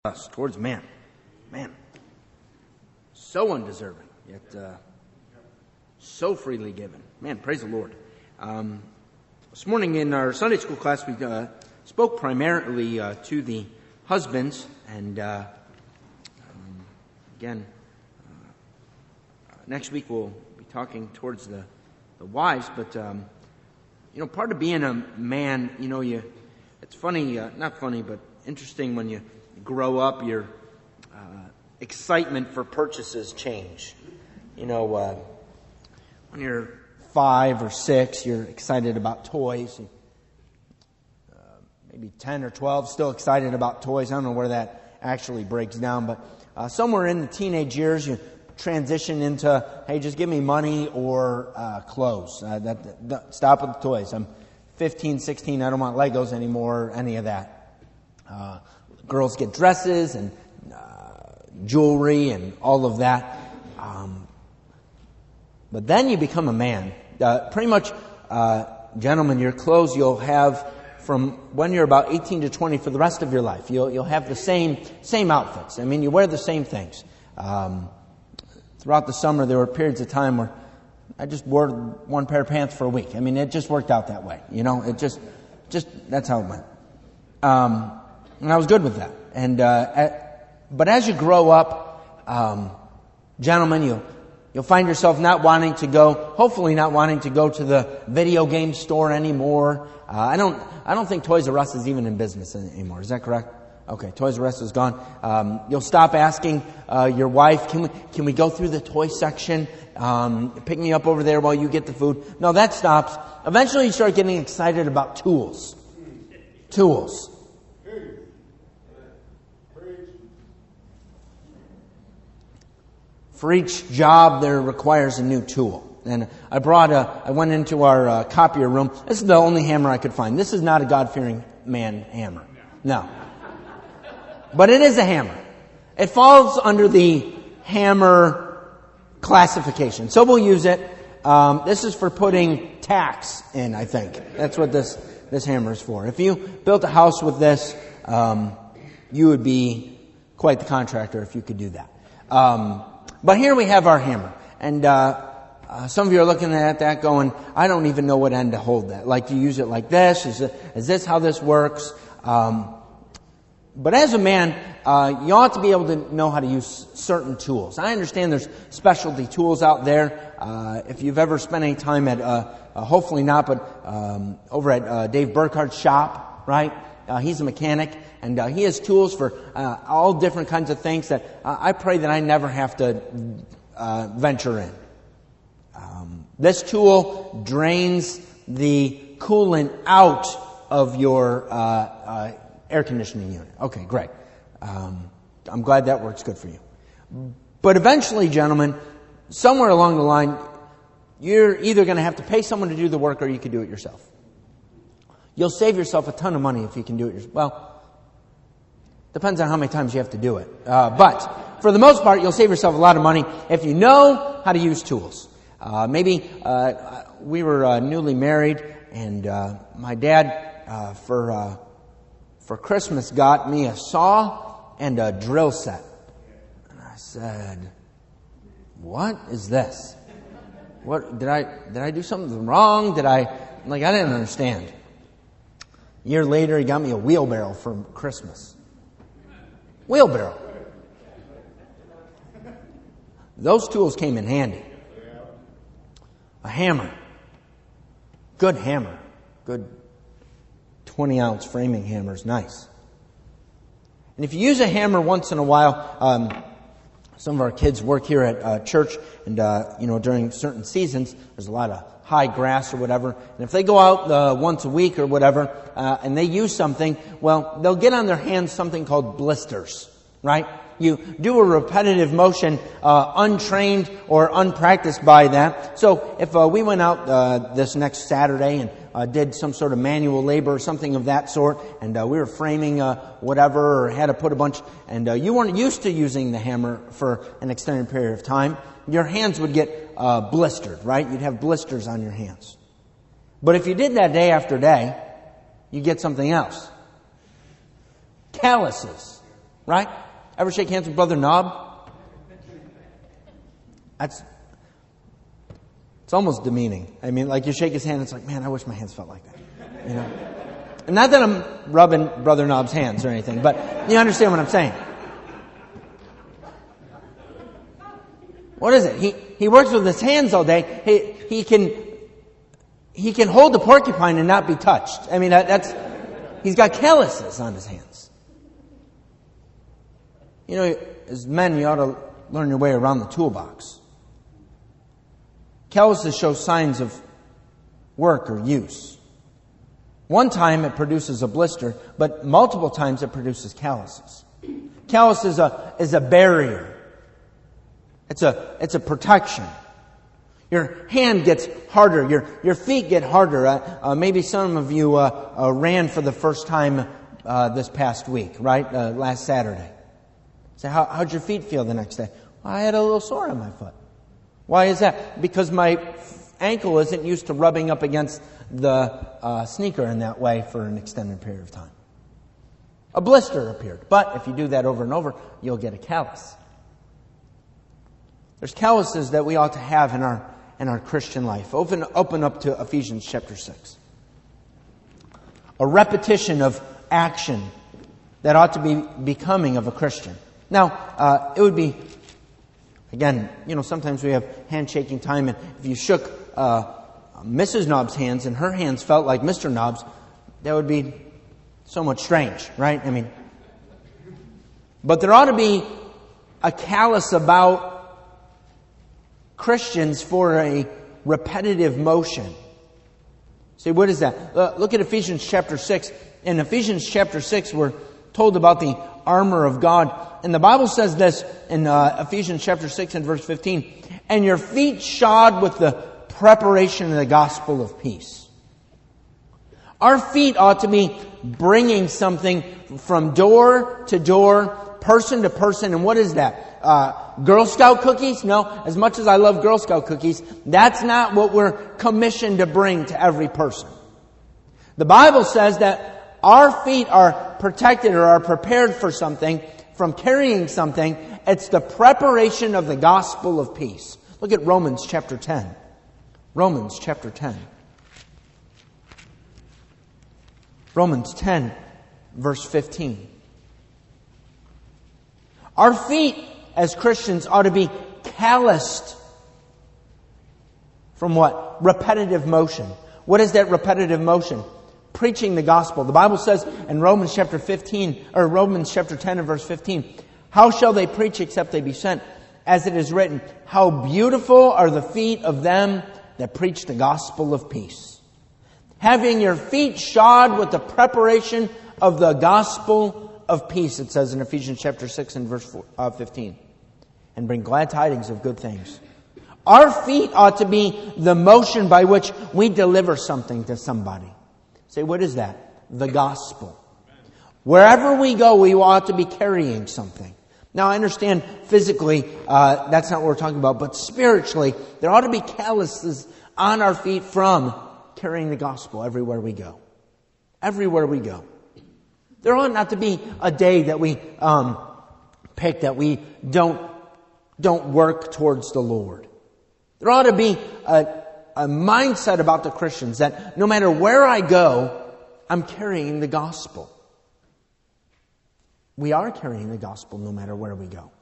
us towards man, so undeserving, yet so freely given. Man, praise the Lord. This morning in our Sunday school class, we spoke primarily to the husbands, and again, next week we'll be talking towards the wives. But part of being a man, it's funny, not funny, but interesting when you grow up, your excitement for purchases change. When you're 5 or 6, you're excited about toys. Maybe 10 or 12, still excited about toys. I don't know where that actually breaks down, but somewhere in the teenage years, you transition into, hey, just give me money or clothes. Stop with the toys. I'm 15, 16, I don't want Legos anymore, any of that. Girls get dresses and jewelry and all of that. But then you become a man. Pretty much, gentlemen, your clothes you'll have from when you're about 18 to 20 for the rest of your life. You'll have the same outfits. I mean, you wear the same things. Throughout the summer, there were periods of time where I just wore one pair of pants for a week. I mean, it just worked out that way. It just that's how it went. And I was good with that. And but as you grow up, gentlemen, you'll find yourself hopefully not wanting to go to the video game store anymore. I don't think Toys R Us is even in business anymore. Is that correct? Okay, Toys R Us is gone. You'll stop asking your wife, can we go through the toy section? Pick me up over there while you get the food. No, that stops. Eventually you start getting excited about tools. For each job, there requires a new tool. And I went into our copier room. This is the only hammer I could find. This is not a God-fearing man hammer. No. But it is a hammer. It falls under the hammer classification. So we'll use it. This is for putting tacks in, I think. That's what this hammer is for. If you built a house with this, you would be quite the contractor if you could do that. But here we have our hammer. And some of you are looking at that going, I don't even know what end to hold that. Like, do you use it like this? Is this how this works? But as a man, you ought to be able to know how to use certain tools. I understand there's specialty tools out there. If you've ever spent any time at, hopefully not, but over at Dave Burkhardt's shop, right? He's a mechanic, and he has tools for all different kinds of things that I pray that I never have to venture in. This tool drains the coolant out of your air conditioning unit. Okay, great. I'm glad that works good for you. But eventually, gentlemen, somewhere along the line, you're either going to have to pay someone to do the work or you can do it yourself. You'll save yourself a ton of money if you can do it yourself. Well, depends on how many times you have to do it. But for the most part, you'll save yourself a lot of money if you know how to use tools. Maybe we were newly married, and my dad for Christmas got me a saw and a drill set. And I said, "What is this? What did I do something wrong? I didn't understand." A year later, he got me a wheelbarrow for Christmas. Wheelbarrow. Those tools came in handy. A hammer. Good hammer. Good 20-ounce framing hammer is nice. And if you use a hammer once in a while, some of our kids work here at church, and during certain seasons, there's a lot of high grass or whatever. And if they go out once a week or whatever, and they use something, well, they'll get on their hands something called blisters, right? You do a repetitive motion, untrained or unpracticed by that. So if we went out this next Saturday and did some sort of manual labor or something of that sort, and we were framing whatever, or had to put a bunch, and you weren't used to using the hammer for an extended period of time, your hands would get blistered, right? You'd have blisters on your hands. But if you did that day after day, you get something else. Calluses. Right? Ever shake hands with Brother Knob? It's almost demeaning. I mean, like you shake his hand, it's like, man, I wish my hands felt like that. You know? And not that I'm rubbing Brother Knob's hands or anything, but you understand what I'm saying. What is it? He works with his hands all day. He can hold the porcupine and not be touched. I mean, he's got calluses on his hands. You know, as men, you ought to learn your way around the toolbox. Calluses show signs of work or use. One time it produces a blister, but multiple times it produces calluses. Callus is a barrier. It's a protection. Your hand gets harder. Your feet get harder. Maybe some of you ran for the first time this past week, right? Last Saturday. So how'd your feet feel the next day? Well, I had a little sore on my foot. Why is that? Because my ankle isn't used to rubbing up against the sneaker in that way for an extended period of time. A blister appeared. But if you do that over and over, you'll get a callus. There's calluses that we ought to have in our Christian life. Open up to Ephesians chapter 6. A repetition of action that ought to be becoming of a Christian. Now, it would be, again, you know, sometimes we have handshaking time, and if you shook Mrs. Knob's hands and her hands felt like Mr. Knob's, that would be somewhat strange, right? I mean, but there ought to be a callus about Christians for a repetitive motion. See, what is that? Look at Ephesians chapter 6. In Ephesians chapter 6, we're told about the armor of God. And the Bible says this in Ephesians chapter 6 and verse 15. And your feet shod with the preparation of the gospel of peace. Our feet ought to be bringing something from door to door, person to person. And what is that? Girl Scout cookies? No. As much as I love Girl Scout cookies, that's not what we're commissioned to bring to every person. The Bible says that our feet are protected or are prepared for something, from carrying something. It's the preparation of the gospel of peace. Look at Romans chapter 10. Romans chapter 10. Romans 10, verse 15. Our feet as Christians ought to be calloused from what? Repetitive motion. What is that repetitive motion? Preaching the gospel. The Bible says in Romans chapter 10 and verse 15, how shall they preach except they be sent? As it is written, how beautiful are the feet of them that preach the gospel of peace. Having your feet shod with the preparation of the gospel of peace, it says in Ephesians chapter 6 and verse 15. And bring glad tidings of good things. Our feet ought to be the motion by which we deliver something to somebody. Say, what is that? The gospel. Wherever we go, we ought to be carrying something. Now, I understand physically, that's not what we're talking about, but spiritually, there ought to be calluses on our feet from carrying the gospel everywhere we go. Everywhere we go. There ought not to be a day that we pick that we don't work towards the Lord. There ought to be a mindset about the Christians that no matter where I go, I'm carrying the gospel. We are carrying the gospel no matter where we go.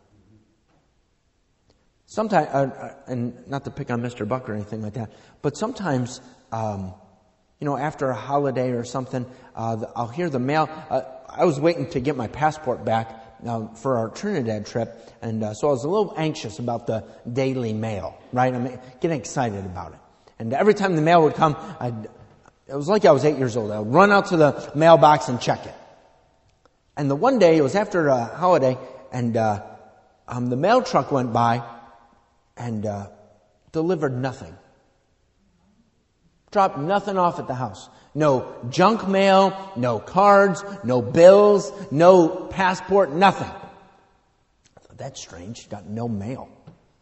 Sometimes, and not to pick on Mr. Buck or anything like that, but sometimes, after a holiday or something, I'll hear the mail. I was waiting to get my passport back for our Trinidad trip, and so I was a little anxious about the daily mail, right? I'm getting excited about it. And every time the mail would come, it was like I was 8 years old. I would run out to the mailbox and check it. And the one day, it was after a holiday, and the mail truck went by and delivered nothing. Dropped nothing off at the house. No junk mail, no cards, no bills, no passport, nothing. I thought, that's strange. Got no mail.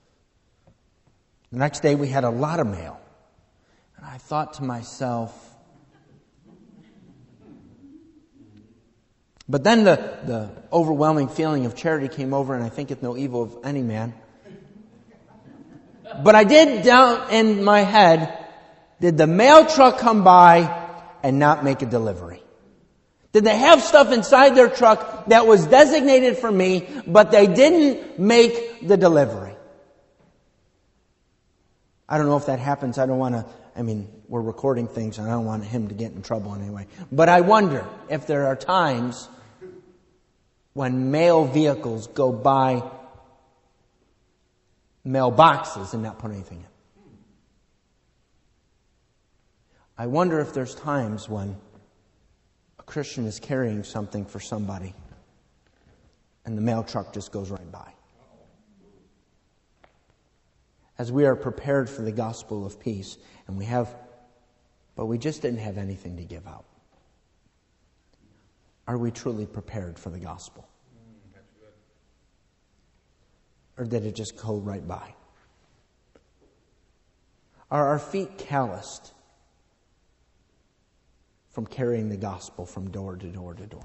The next day we had a lot of mail. And I thought to myself, But then the overwhelming feeling of charity came over, and I thinketh no evil of any man. But I did down in my head, did the mail truck come by and not make a delivery? Did they have stuff inside their truck that was designated for me, but they didn't make the delivery? I don't know if that happens. I don't want to, we're recording things and I don't want him to get in trouble anyway. But I wonder if there are times when mail vehicles go by mailboxes and not put anything in. I wonder if there's times when a Christian is carrying something for somebody and the mail truck just goes right by. As we are prepared for the gospel of peace, and but we just didn't have anything to give out. Are we truly prepared for the gospel? Or did it just go right by? Are our feet calloused from carrying the gospel from door to door to door?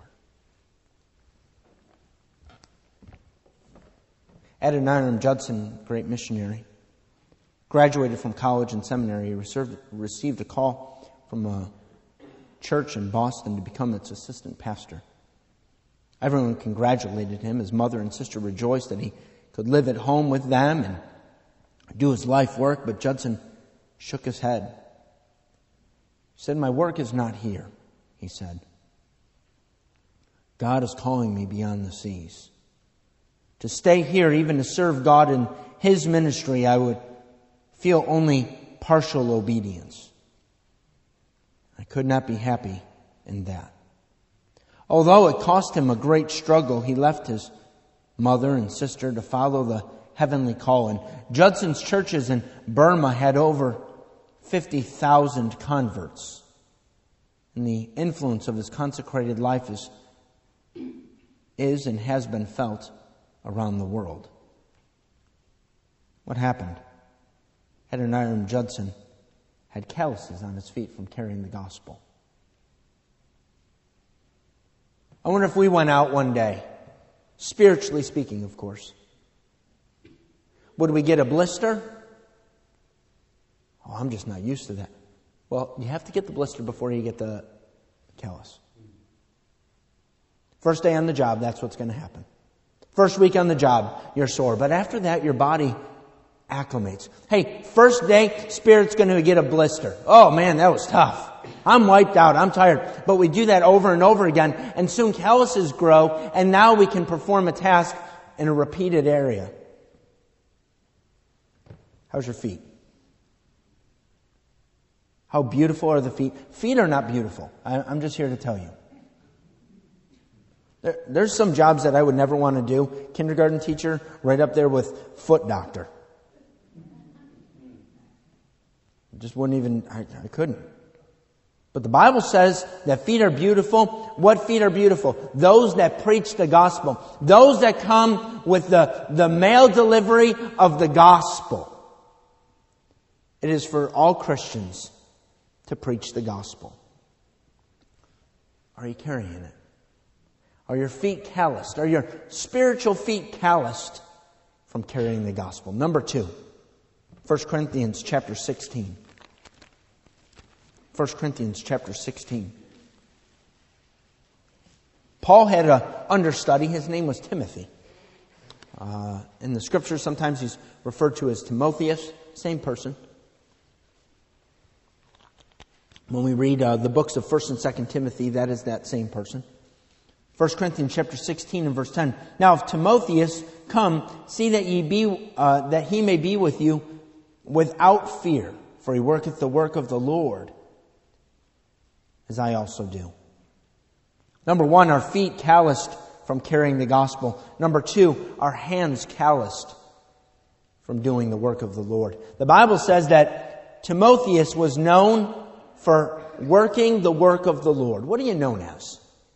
Adoniram Judson, great missionary, graduated from college and seminary. He received a call from a church in Boston to become its assistant pastor. Everyone congratulated him. His mother and sister rejoiced that he could live at home with them and do his life work, but Judson shook his head. He said, "My work is not here," he said. "God is calling me beyond the seas. To stay here, even to serve God in His ministry, I would feel only partial obedience. I could not be happy in that." Although it cost him a great struggle, he left his mother and sister to follow the heavenly call. And Judson's churches in Burma had over 50,000 converts. And the influence of his consecrated life is and has been felt around the world. What happened? Adoniram Judson had calluses on his feet from carrying the gospel. I wonder if we went out one day, spiritually speaking, of course, would we get a blister? Oh, I'm just not used to that. Well, you have to get the blister before you get the callus. First day on the job, that's what's going to happen. First week on the job, you're sore. But after that, your body acclimates. Hey, first day, spirit's going to get a blister. Oh man, that was tough. I'm wiped out. I'm tired. But we do that over and over again, and soon calluses grow, and now we can perform a task in a repeated area. How's your feet? How beautiful are the feet? Feet are not beautiful. I'm just here to tell you. There's some jobs that I would never want to do. Kindergarten teacher, right up there with foot doctor. Just wouldn't even, I couldn't. But the Bible says that feet are beautiful. What feet are beautiful? Those that preach the gospel. Those that come with the mail delivery of the gospel. It is for all Christians to preach the gospel. Are you carrying it? Are your feet calloused? Are your spiritual feet calloused from carrying the gospel? Number 2, 1 Corinthians chapter 16. 1 Corinthians chapter 16. Paul had an understudy. His name was Timothy. In the scriptures, sometimes he's referred to as Timotheus. Same person. When we read the books of 1 and 2 Timothy, that is that same person. 1 Corinthians chapter 16 and verse 10. Now if Timotheus come, see that that he may be with you without fear, for he worketh the work of the Lord, as I also do. Number 1, our feet calloused from carrying the gospel. Number 2, our hands calloused from doing the work of the Lord. The Bible says that Timotheus was known for working the work of the Lord. What are you known as?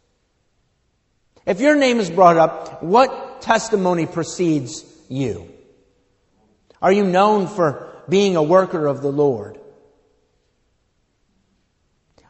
If your name is brought up, what testimony precedes you? Are you known for being a worker of the Lord?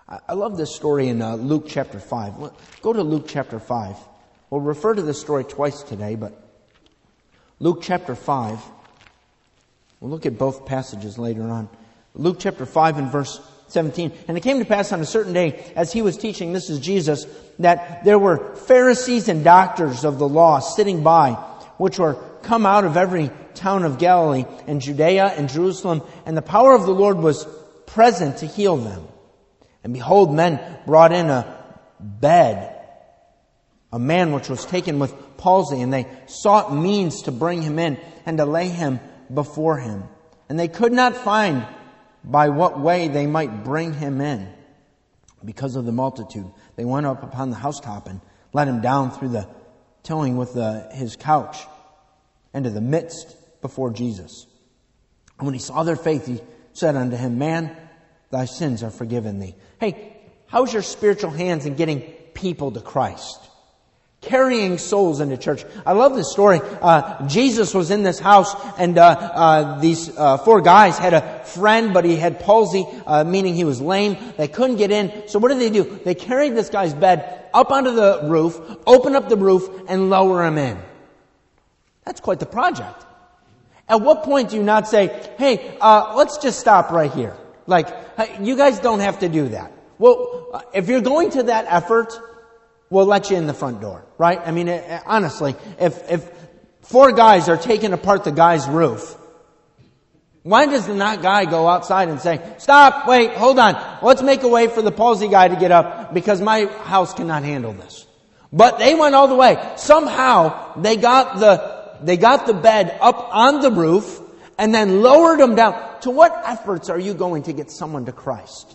I love this story in Luke chapter 5. Go to Luke chapter 5. We'll refer to this story twice today, but Luke chapter 5. We'll look at both passages later on. Luke chapter 5 and verse 17. And it came to pass on a certain day, as he was teaching, this is Jesus, that there were Pharisees and doctors of the law sitting by, which were come out of every town of Galilee and Judea and Jerusalem, and the power of the Lord was present to heal them. And behold, men brought in a bed, a man which was taken with palsy, and they sought means to bring him in and to lay him before him. And they could not find by what way they might bring him in because of the multitude. They went up upon the housetop and let him down through the tilling with his couch into the midst before Jesus. And when he saw their faith, he said unto him, Man, thy sins are forgiven thee. Hey, how's your spiritual hands in getting people to Christ? Carrying souls into church. I love this story. Jesus was in this house, and these four guys had a friend, but he had palsy, meaning he was lame. They couldn't get in. So what did they do? They carried this guy's bed up onto the roof, open up the roof, and lower him in. That's quite the project. At what point do you not say, hey, let's just stop right here? Like, hey, you guys don't have to do that. Well, if you're going to that effort, we'll let you in the front door, right? I mean, honestly, if four guys are taking apart the guy's roof, why does the not guy go outside and say, stop, wait, hold on, let's make a way for the palsy guy to get up because my house cannot handle this. But they went all the way. Somehow they got the bed up on the roof and then lowered them down. To what efforts are you going to get someone to Christ?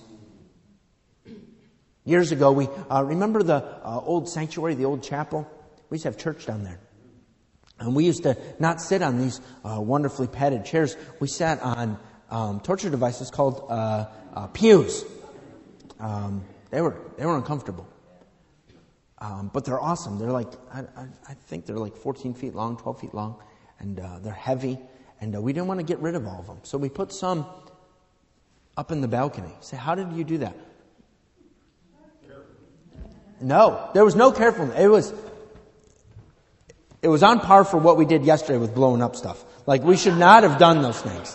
Years ago, we remember the old sanctuary, the old chapel? We used to have church down there. And we used to not sit on these wonderfully padded chairs. We sat on torture devices called pews. They were uncomfortable. But they're awesome. They're like, I think they're like 14 feet long, 12 feet long. And they're heavy. And we didn't want to get rid of all of them. So we put some up in the balcony. Say, how did you do that? No, there was no carefulness. It was on par for what we did yesterday with blowing up stuff. Like, we should not have done those things.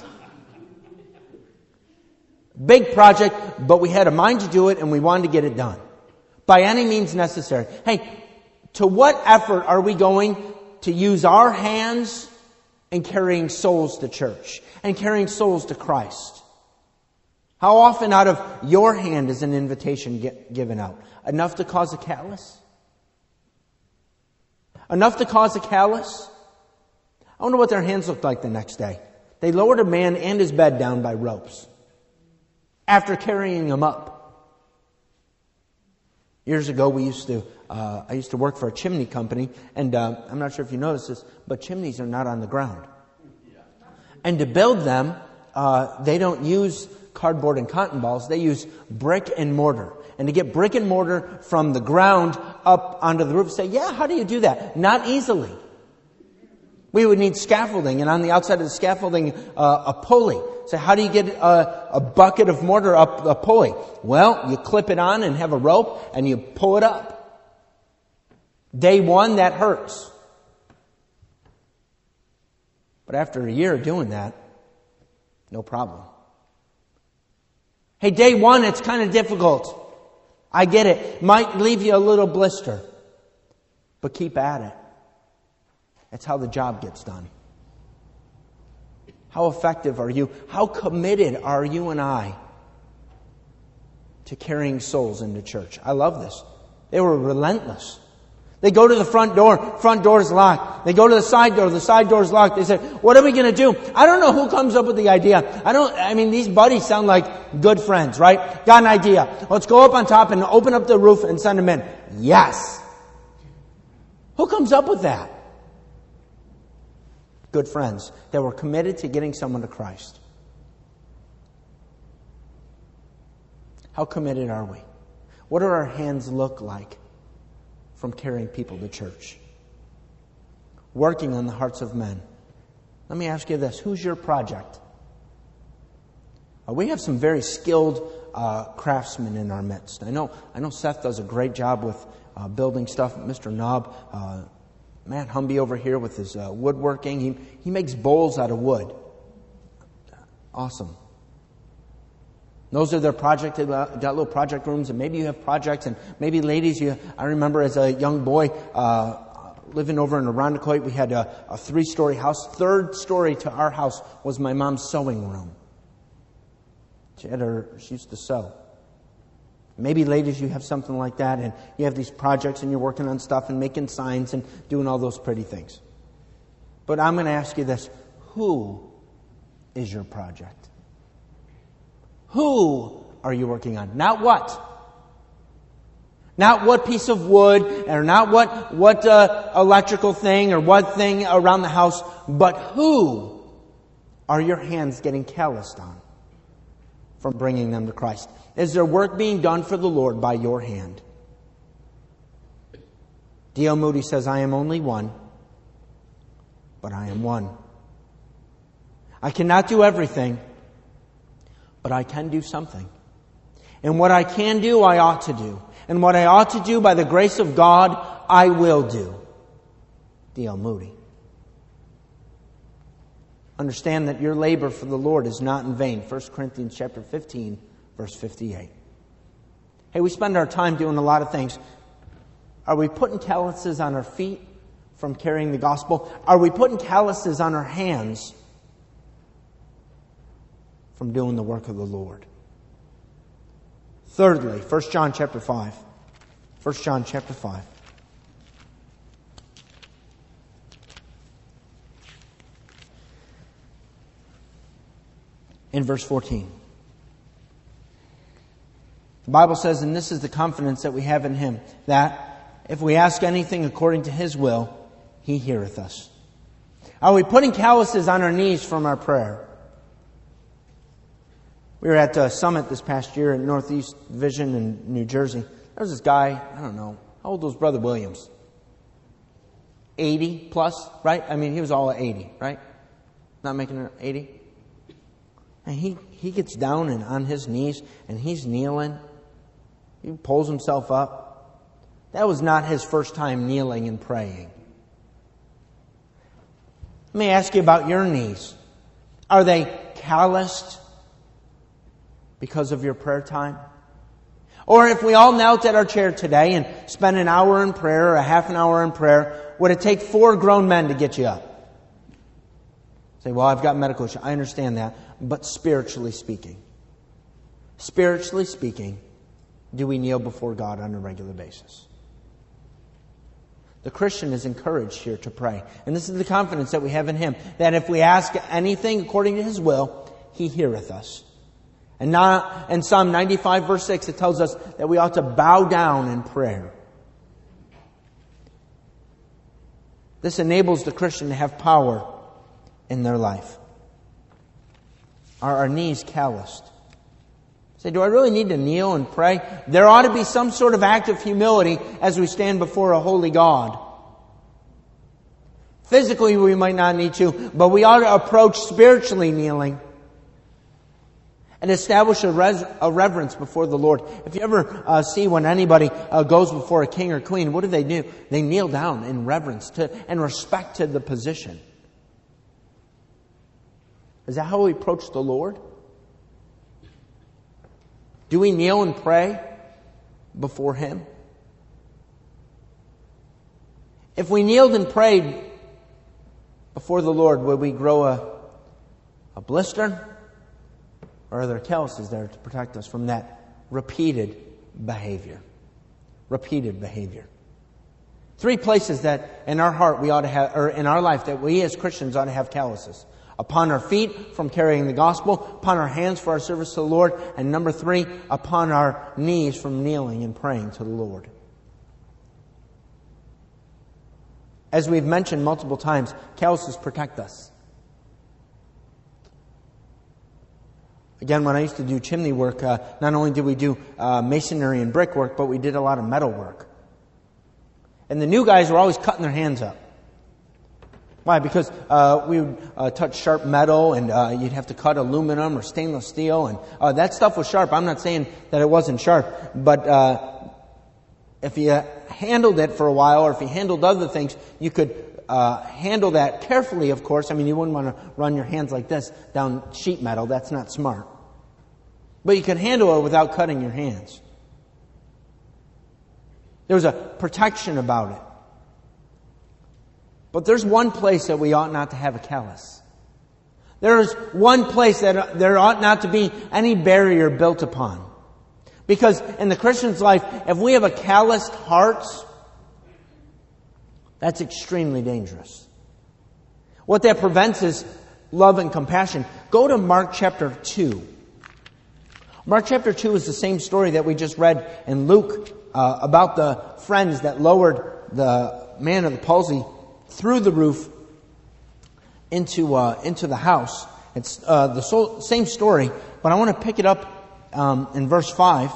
Big project, but we had a mind to do it and we wanted to get it done. By any means necessary. Hey, to what effort are we going to use our hands in carrying souls to church and carrying souls to Christ? How often out of your hand is an invitation given out? Enough to cause a callus? Enough to cause a callus? I wonder what their hands looked like the next day. They lowered a man and his bed down by ropes after carrying him up. Years ago, I used to work for a chimney company, and I'm not sure if you noticed this, but chimneys are not on the ground. And to build them, they don't use cardboard and cotton balls. They use brick and mortar. And to get brick and mortar from the ground up onto the roof, say, yeah, how do you do that? Not easily. We would need scaffolding, and on the outside of the scaffolding, a pulley. So how do you get a bucket of mortar up a pulley? Well, you clip it on and have a rope, and you pull it up. Day one, that hurts. But after a year of doing that, no problem. Hey, day one, it's kind of difficult. I get it. Might leave you a little blister. But keep at it. That's how the job gets done. How effective are you? How committed are you and I to carrying souls into church? I love this. They were relentless. They go to the front door is locked. They go to the side door is locked. They say, what are we going to do? I don't know who comes up with the idea. These buddies sound like good friends, right? Got an idea. Let's go up on top and open up the roof and send them in. Yes. Who comes up with that? Good friends that were committed to getting someone to Christ. How committed are we? What do our hands look like from carrying people to church? Working on the hearts of men. Let me ask you this. Who's your project? We have some very skilled craftsmen in our midst. I know Seth does a great job with building stuff. Mr. Knob, Matt Humby over here with his woodworking. He makes bowls out of wood. Awesome. Those are their projects. They've got little project rooms, and maybe you have projects, and maybe ladies, I remember as a young boy living over in Irondequoit, we had a 3-story house. 3rd story to our house was my mom's sewing room. She used to sew. Maybe ladies, you have something like that, and you have these projects, and you're working on stuff and making signs and doing all those pretty things. But I'm going to ask you this. Who is your project? Who are you working on? Not what. Not what piece of wood, or not what electrical thing, or what thing around the house, but who are your hands getting calloused on from bringing them to Christ? Is there work being done for the Lord by your hand? D.L. Moody says, I am only one, but I am one. I cannot do everything, but I can do something. And what I can do, I ought to do. And what I ought to do by the grace of God, I will do. D.L. Moody. Understand that your labor for the Lord is not in vain. 1 Corinthians chapter 15, verse 58. Hey, we spend our time doing a lot of things. Are we putting calluses on our feet from carrying the gospel? Are we putting calluses on our hands from doing the work of the Lord? Thirdly, 1 John chapter 5. 1 John chapter 5. In verse 14. The Bible says, and this is the confidence that we have in Him, that if we ask anything according to His will, He heareth us. Are we putting calluses on our knees from our prayer? We were at a summit this past year in Northeast Division in New Jersey. There was this guy, I don't know, how old was Brother Williams? 80 plus, right? I mean, he was all at 80, right? Not making it 80? And he gets down and on his knees, and he's kneeling. He pulls himself up. That was not his first time kneeling and praying. Let me ask you about your knees. Are they calloused because of your prayer time? Or if we all knelt at our chair today and spent an hour in prayer or a half an hour in prayer, would it take 4 grown men to get you up? Say, well, I've got medical issues. I understand that. But spiritually speaking, do we kneel before God on a regular basis? The Christian is encouraged here to pray. And this is the confidence that we have in Him, that if we ask anything according to His will, He heareth us. And now, in Psalm 95 verse 6, it tells us that we ought to bow down in prayer. This enables the Christian to have power in their life. Are our knees calloused? Say, do I really need to kneel and pray? There ought to be some sort of act of humility as we stand before a holy God. Physically, we might not need to, but we ought to approach spiritually kneeling and establish a reverence before the Lord. If you ever see when anybody goes before a king or queen, what do? They kneel down in reverence and respect to the position. Is that how we approach the Lord? Do we kneel and pray before Him? If we kneeled and prayed before the Lord, would we grow a blister? Or are there calluses there to protect us from that repeated behavior? Repeated behavior. 3 places that in our heart we ought to have, or in our life that we as Christians ought to have calluses. Upon our feet from carrying the gospel, upon our hands for our service to the Lord, and number 3, upon our knees from kneeling and praying to the Lord. As we've mentioned multiple times, calluses protect us. Again, when I used to do chimney work, not only did we do masonry and brickwork, but we did a lot of metal work. And the new guys were always cutting their hands up. Why? Because we would touch sharp metal, and you'd have to cut aluminum or stainless steel, and that stuff was sharp. I'm not saying that it wasn't sharp, but if you handled it for a while, or if you handled other things, you could handle that carefully, of course. I mean, you wouldn't want to run your hands like this down sheet metal. That's not smart. But you could handle it without cutting your hands. There was a protection about it. But there's one place that we ought not to have a callous. There is one place that there ought not to be any barrier built upon. Because in the Christian's life, if we have a calloused heart, that's extremely dangerous. What that prevents is love and compassion. Go to Mark chapter 2. Mark chapter 2 is the same story that we just read in Luke about the friends that lowered the man of the palsy through the roof into the house. It's the same story, but I want to pick it up in verse 5.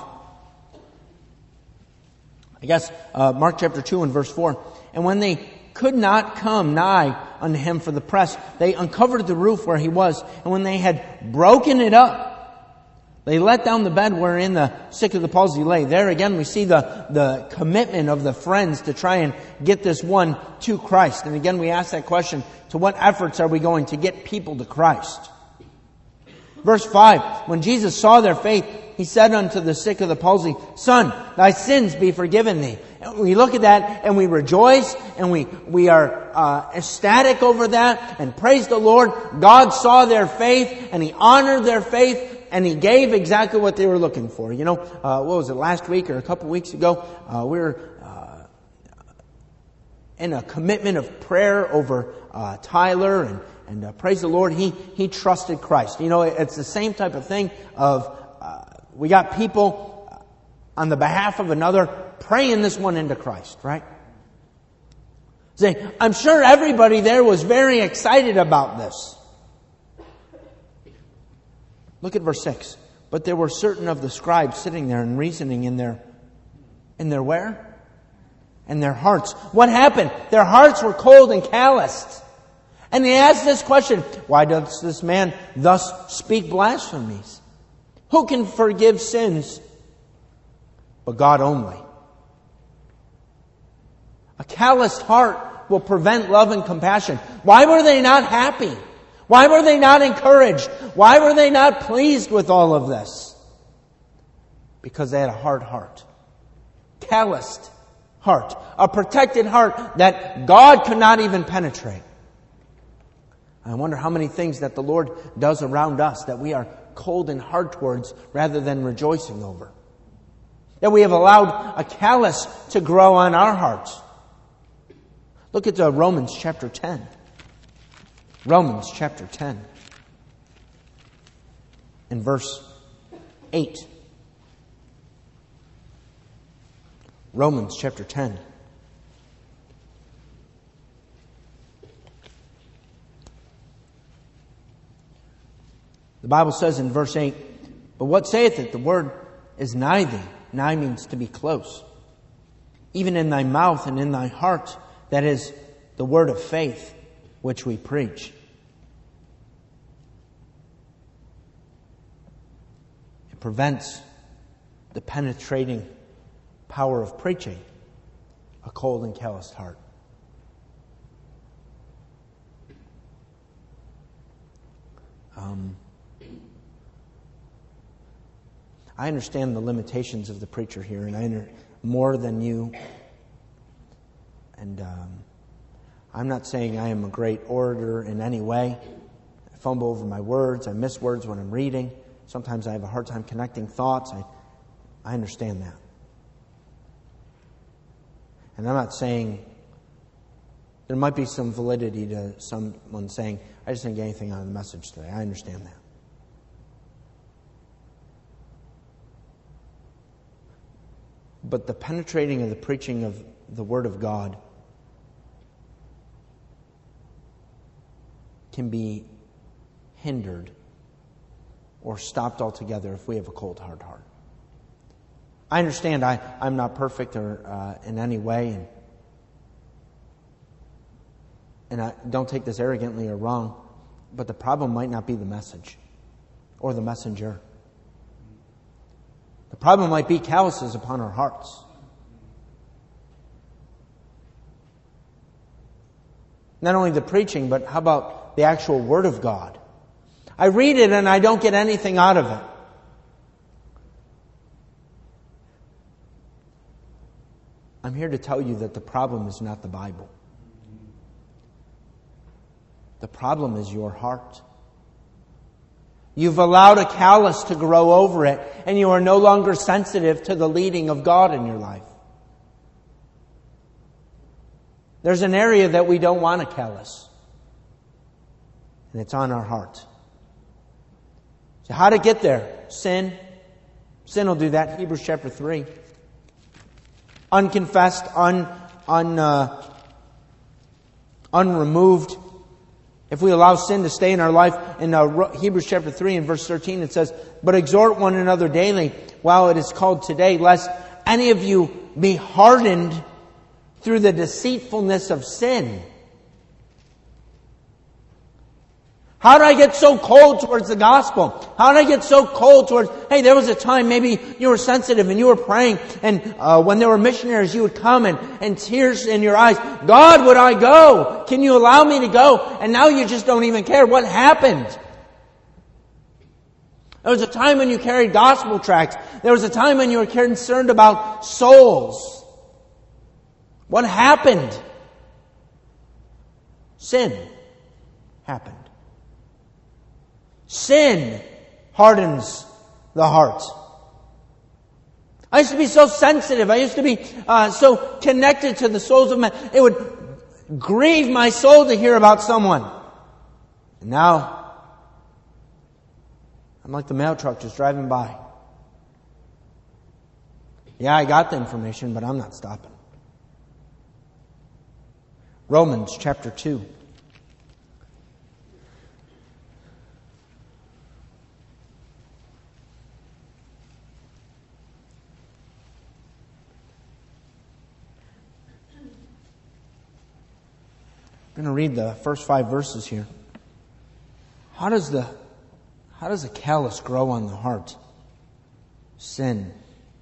I guess Mark chapter 2 and verse 4. And when they could not come nigh unto him for the press, they uncovered the roof where he was. And when they had broken it up, they let down the bed wherein the sick of the palsy lay. There again we see the commitment of the friends to try and get this one to Christ. And again we ask that question, to what efforts are we going to get people to Christ? Verse 5, when Jesus saw their faith, he said unto the sick of the palsy, Son, thy sins be forgiven thee. And we look at that and we rejoice and we are ecstatic over that and praise the Lord. God saw their faith and He honored their faith. And He gave exactly what they were looking for. You know, what was it, last week or a couple weeks ago? We were in a commitment of prayer over Tyler, and praise the Lord, he trusted Christ. You know, it's the same type of thing of we got people on the behalf of another praying this one into Christ, right? Saying, I'm sure everybody there was very excited about this. Look at verse 6. But there were certain of the scribes sitting there and reasoning in their where? In their hearts. What happened? Their hearts were cold and calloused. And they asked this question, why does this man thus speak blasphemies? Who can forgive sins but God only? A calloused heart will prevent love and compassion. Why were they not happy? Why were they not encouraged? Why were they not pleased with all of this? Because they had a hard heart. Calloused heart. A protected heart that God could not even penetrate. I wonder how many things that the Lord does around us that we are cold and hard towards rather than rejoicing over. That we have allowed a callous to grow on our hearts. Look at Romans chapter 10. Romans chapter 10 and verse 8. Romans chapter 10. The Bible says in verse 8, but what saith it? The word is nigh thee. Nigh means to be close. Even in thy mouth and in thy heart. That is the word of faith which we preach. It prevents the penetrating power of preaching a cold and calloused heart. I understand the limitations of the preacher here, and more than you. And I'm not saying I am a great orator in any way. I fumble over my words. I miss words when I'm reading. Sometimes I have a hard time connecting thoughts. I understand that. And I'm not saying there might be some validity to someone saying, I just didn't get anything out of the message today. I understand that. But the penetrating of the preaching of the Word of God can be hindered or stopped altogether if we have a cold, hard heart. I understand I'm not perfect or in any way. and I don't take this arrogantly or wrong, but the problem might not be the message or the messenger. The problem might be calluses upon our hearts. Not only the preaching, but how about the actual Word of God? I read it and I don't get anything out of it. I'm here to tell you that the problem is not the Bible. The problem is your heart. You've allowed a callus to grow over it, and you are no longer sensitive to the leading of God in your life. There's an area that we don't want a callus, and it's on our heart. So how to get there? Sin. Sin will do that. Hebrews chapter 3. Unconfessed, unremoved. If we allow sin to stay in our life, in Hebrews chapter 3 and verse 13 it says, "But exhort one another daily while it is called today, lest any of you be hardened through the deceitfulness of sin." How did I get so cold towards the gospel? How did I get so cold towards, hey, there was a time maybe you were sensitive and you were praying, and when there were missionaries you would come and tears in your eyes, "God, would I go? Can you allow me to go?" And now you just don't even care. What happened? There was a time when you carried gospel tracts. There was a time when you were concerned about souls. What happened? Sin happened. Sin hardens the heart. I used to be so sensitive. I used to be so connected to the souls of men. It would grieve my soul to hear about someone. And now, I'm like the mail truck just driving by. Yeah, I got the information, but I'm not stopping. Romans chapter 2. I'm going to read the first 5 verses here. How does a callus grow on the heart? Sin.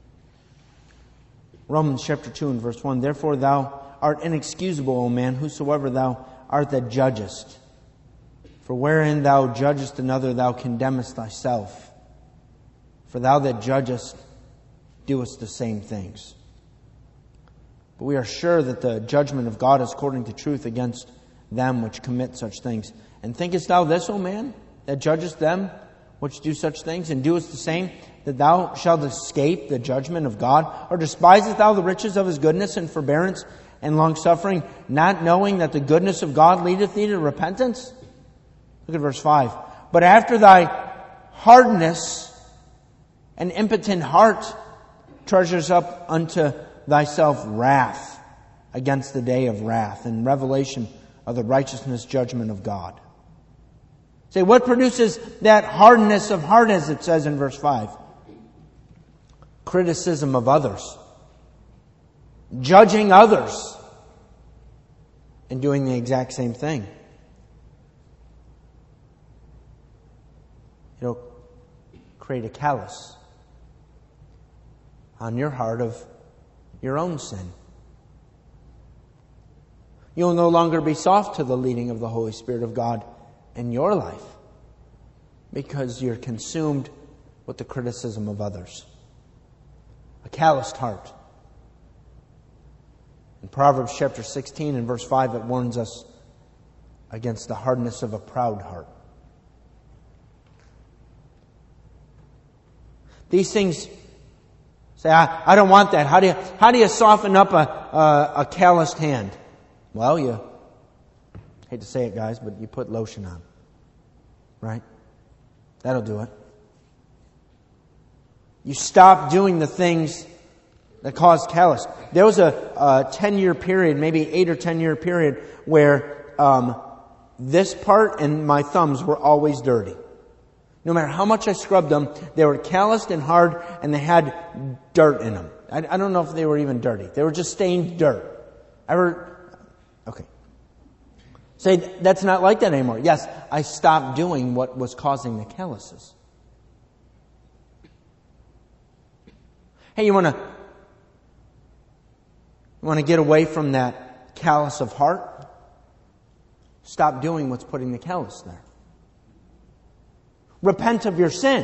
Romans chapter 2 and verse 1. "Therefore thou art inexcusable, O man, whosoever thou art that judgest. For wherein thou judgest another, thou condemnest thyself. For thou that judgest doest the same things. But we are sure that the judgment of God is according to truth against them which commit such things. And thinkest thou this, O man, that judgest them which do such things, and doest the same, that thou shalt escape the judgment of God? Or despisest thou the riches of His goodness and forbearance and long-suffering, not knowing that the goodness of God leadeth thee to repentance?" Look at verse 5. "But after thy hardness and impotent heart treasures up unto thyself wrath against the day of wrath and revelation of the righteousness judgment of God." Say, what produces that hardness of heart, as it says in verse 5? Criticism of others. Judging others. And doing the exact same thing. It'll create a callus on your heart of your own sin. You'll no longer be soft to the leading of the Holy Spirit of God in your life because you're consumed with the criticism of others. A calloused heart. In Proverbs chapter 16 and verse 5, it warns us against the hardness of a proud heart. These things say, I don't want that. How do you soften up a calloused hand? Well, you hate to say it, guys, but you put lotion on. Right? That'll do it. You stop doing the things that cause callus. There was a 10-year period, maybe 8 or 10-year period, where this part and my thumbs were always dirty. No matter how much I scrubbed them, they were calloused and hard, and they had dirt in them. I don't know if they were even dirty. They were just stained dirt. Okay. Say, that's not like that anymore. Yes, I stopped doing what was causing the calluses. Hey, you want to get away from that callus of heart? Stop doing what's putting the callus there. Repent of your sin.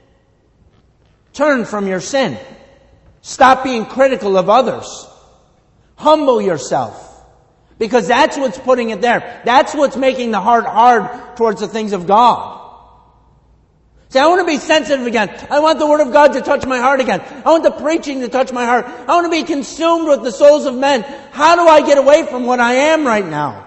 Turn from your sin. Stop being critical of others. Humble yourself. Because that's what's putting it there. That's what's making the heart hard towards the things of God. See, I want to be sensitive again. I want the Word of God to touch my heart again. I want the preaching to touch my heart. I want to be consumed with the souls of men. How do I get away from what I am right now?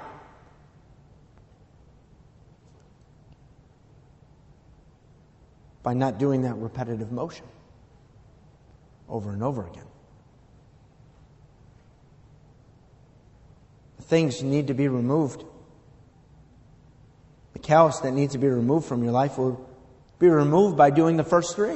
By not doing that repetitive motion over and over again. Things need to be removed. The callus that needs to be removed from your life will be removed by doing the first three.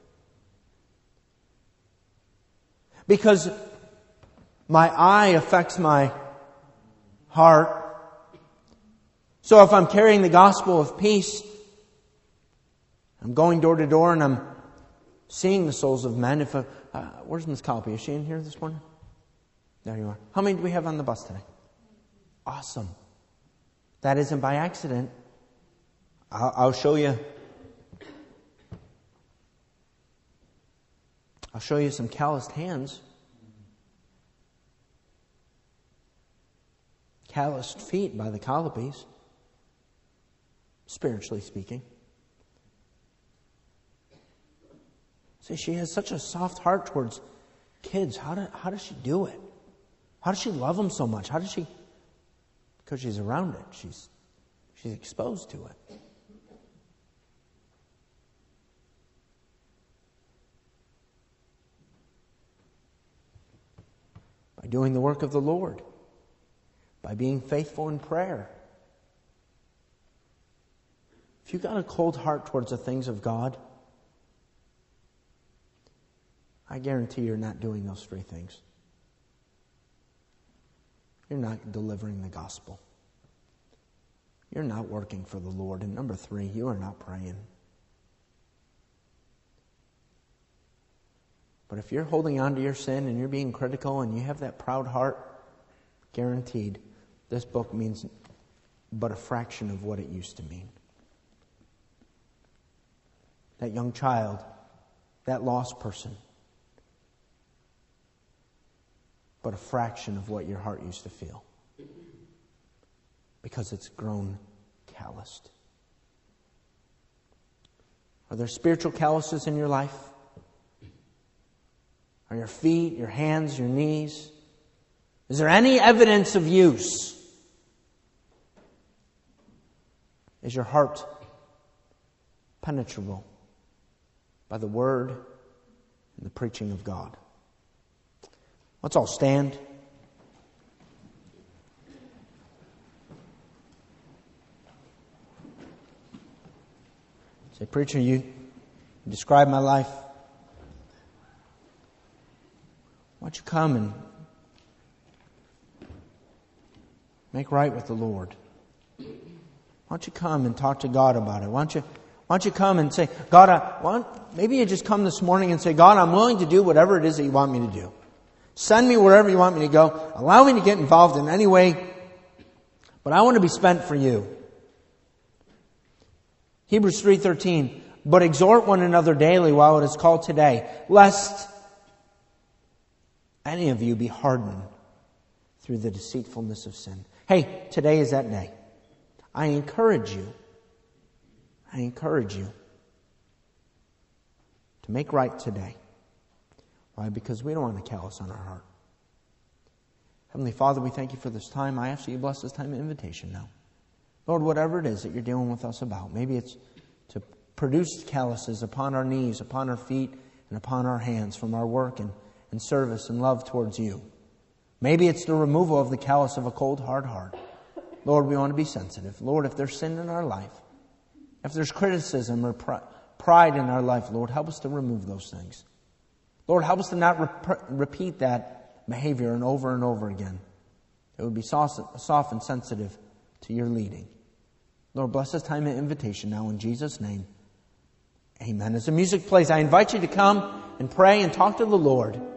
Because my eye affects my heart. So if I'm carrying the gospel of peace, I'm going door to door and I'm seeing the souls of men. Where's Miss Colby? Is she in here this morning? There you are. How many do we have on the bus today? Awesome. That isn't by accident. I'll show you. I'll show you some calloused hands. Calloused feet by the Colopes. Spiritually speaking. See, she has such a soft heart towards kids. How does she do it? How does she love them so much? How does she? Because she's around it. She's exposed to it. By doing the work of the Lord. By being faithful in prayer. If you've got a cold heart towards the things of God, I guarantee you're not doing those three things. You're not delivering the gospel. You're not working for the Lord. And number three, you are not praying. But if you're holding on to your sin and you're being critical and you have that proud heart, guaranteed, this book means but a fraction of what it used to mean. That young child, that lost person, but a fraction of what your heart used to feel. Because it's grown calloused. Are there spiritual calluses in your life? Are your feet, your hands, your knees? Is there any evidence of use? Is your heart penetrable by the Word and the preaching of God? Let's all stand. Say, preacher, you describe my life. Why don't you come and make right with the Lord? Why don't you come and talk to God about it? Why don't you come and say, God, maybe you just come this morning and say, God, I'm willing to do whatever it is that you want me to do. Send me wherever you want me to go. Allow me to get involved in any way. But I want to be spent for you. Hebrews 3:13, but exhort one another daily while it is called today, lest any of you be hardened through the deceitfulness of sin. Hey, today is that day. I encourage you to make right today. Why? Because we don't want a callous on our heart. Heavenly Father, we thank you for this time. I ask that you bless this time of invitation now. Lord, whatever it is that you're dealing with us about, maybe it's to produce calluses upon our knees, upon our feet, and upon our hands from our work and service and love towards you. Maybe it's the removal of the callus of a cold, hard heart. Lord, we want to be sensitive. Lord, if there's sin in our life, if there's criticism or pride in our life, Lord, help us to remove those things. Lord, help us to not repeat that behavior and over again. It would be soft and sensitive to your leading. Lord, bless this time of invitation now in Jesus' name. Amen. As the music plays, I invite you to come and pray and talk to the Lord.